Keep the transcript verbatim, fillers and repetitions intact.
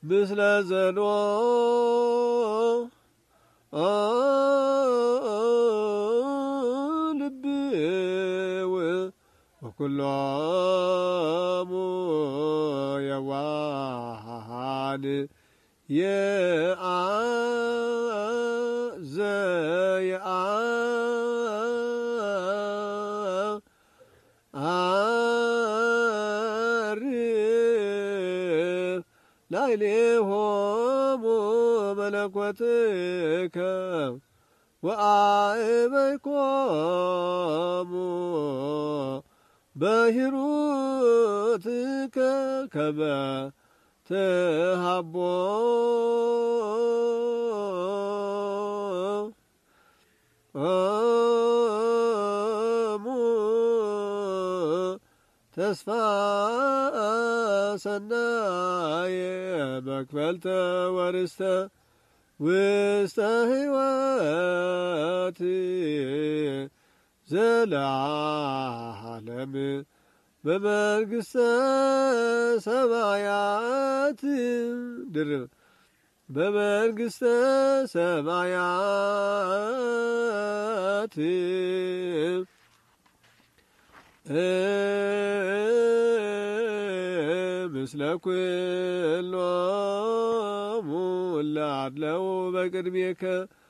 ምስለ ዘኖ ልብው ወኩሎሙ የዋሃን የአዘየአ አርፍ ላዕሌሆሙ መለኮትከ ወአዕበይኮሙ በሂሩትከ ከመ ትሃቦ ሙ ተስፋ ሰናየ መክፈልተ ወርስተ ውስተ ሕይወት ዘለዓለም በመንግሥተ ሰማያት ድርብ በመንግሥተ ሰማያት ምስለ ኩሎሙ እለ አድለው በቅድሜከ